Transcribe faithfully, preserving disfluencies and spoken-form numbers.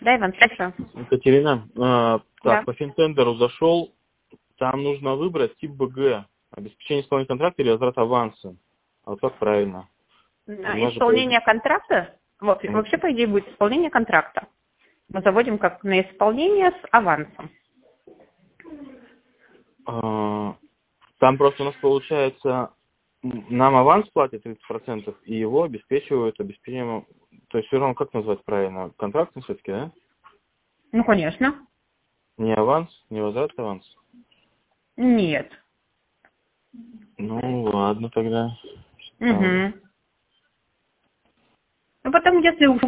Да, Иван, слушаю. Екатерина, э, Да. так, по финтендеру зашел, там нужно выбрать тип БГ, обеспечение исполнения контракта или возврат аванса. А вот как правильно? Исполнение контракта? Вот, вообще, по идее, будет исполнение контракта. Мы заводим как на исполнение с авансом. А, Там просто у нас получается, нам аванс платят тридцать процентов, и его обеспечивают обеспечением, то есть все равно, как назвать правильно, контрактом все-таки, да? Ну, конечно. Не аванс, не возврат аванс? Нет. Ну, ладно тогда. Угу. Ну, потом, если уж